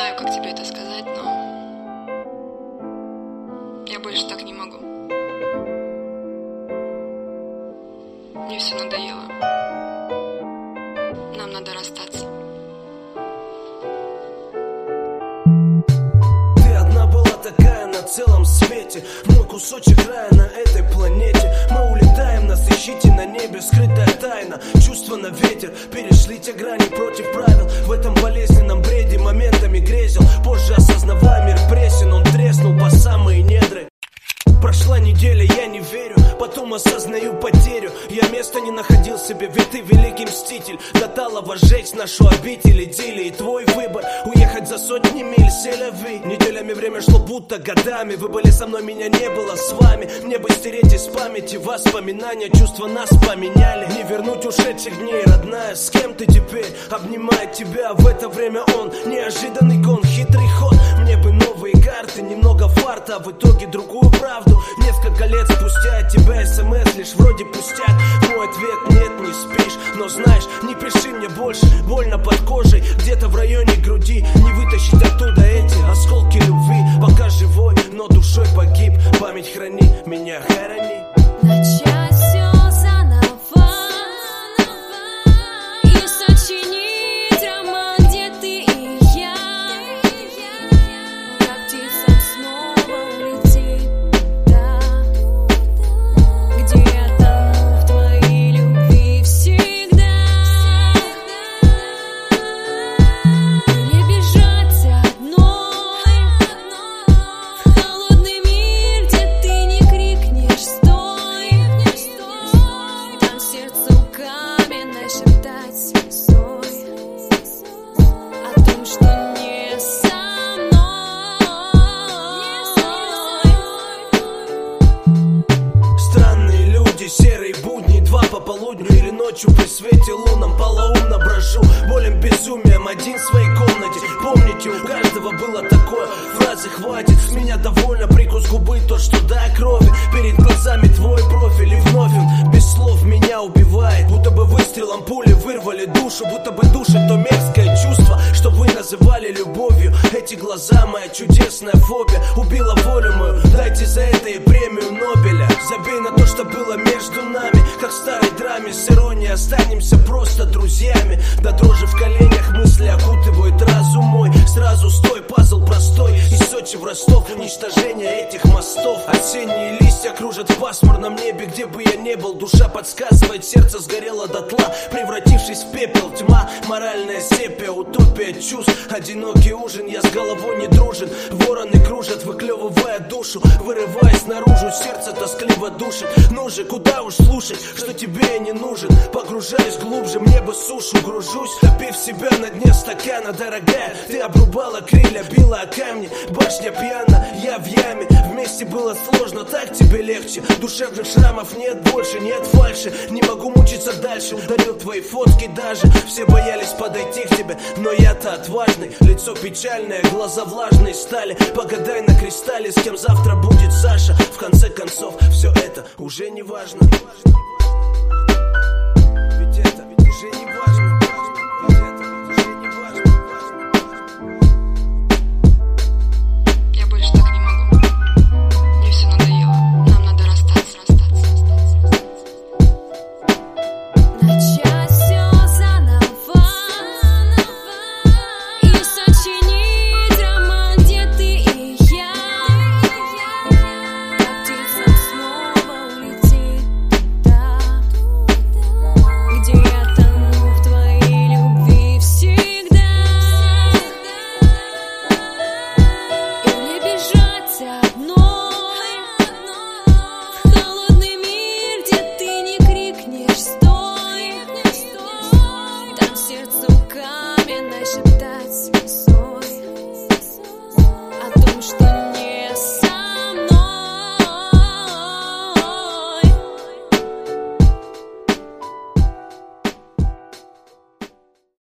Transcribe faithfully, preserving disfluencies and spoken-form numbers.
знаю, как тебе это сказать, но я больше так не могу. Мне все надоело. Нам надо расстаться. Ты одна была такая на целом свете, мой кусочек рая на этой планете. Мы улетаем, нас ищите на небе, скрытая тайна. Чувства на ветер, перешли те грани против правил. В этом болезненном бреде моментами грезил. Позже осознавая, мир пресен, он треснул по самые недры. Прошла неделя, я не верю, потом осознаю потерю. Я места не находил себе, ведь ты великий мститель. До талого сжечь нашу обитель, идиллии. И твой выбор уехать за сотни миль, селяви. Неделями время шло будто годами. Вы были со мной, меня не было с вами. Мне бы стереть из памяти воспоминания. Чувства нас поменяли, не вернуть ушедших дней. Родная, с кем ты теперь? Обнимает тебя в это время он. Неожиданный гон, хитрый ход. Мне бы новые карты, немного фарта, а в итоге другую правду. Несколько лет спустя от тебя смс лишь вроде пустяк. Мой ответ: нет, не спишь. Но знаешь, не пиши мне больше, больно под кожей, где-то в районе груди. Не вытащить оттуда эти осколки любви. Пока живой, но душой погиб. Память храни, меня хорони. Начать все заново и сочинить роман, где ты и я. Как птица снова улетит туда, где я тону в твоей любви всегда. Не бежать одной в холодный мир, где ты не крикнешь «стой». Там сердцу каменной шептать «стой» о том, что не со мной. Странные люди, серые будни, два по полудню или ночью при свете лунном. Полоумно брожу, болен безумием, один в своей комнате. Помните, у каждого было такое, фразы хватит, с меня довольно, прикус губы, то, что до крови. Перед глазами твой профиль, и вновь он без слов меня убивает. Будто бы выстрелом пули вырвали душу, будто бы душит то мерзкое чувство, что вы называли любовью. Эти глаза, моя чудесная фобия, убила волю мою, дайте за это и премию Нобеля. Забей на то, что было между нами, как в старой драме, с иронией останемся просто друзьями. До дрожи в коленях мысли окутывают разум мой. Сразу стой, пазл простой, из Сочи в Ростов, уничтожение этих мостов. Осенние листья кружат в пасмурном небе, где бы я не был. Душа подсказывает, сердце сгорело дотла, превратившись в пепел. Тьма, моральная сепия, утопия чувств. Одинокий ужин, я с головой не дружен. Вороны кружат, выклевывая душу, вырываясь наружу, сердце тоскливо душит. Ну же, куда уж слушать, что тебе я не нужен. Погружаюсь глубже, мне бы сушу, гружусь, топив себя на дне стакана. Дорогая, ты обрубала крылья, била о камни. Башня пьяна, я в яме. Вместе было сложно, так тебе легче. Душевных шрамов нет больше, нет фальши. Не могу мучиться дальше, ударил твои фотки даже. Все боялись подойти к тебе, но я-то отважный. Лицо печальное, глаза влажные стали. Погадай на кристалле, с кем завтра будет Саша. В конце концов, все это уже не важно. Ведь это уже не важно. Ведь это уже не важно. Я больше так не могу. Мне все надоело. Нам надо расстаться, расстаться, расстаться. Начать все заново и сочинить роман, где ты и я. Как птица снова улетит туда, где я тону в твоей любви всегда. И мне бежать одной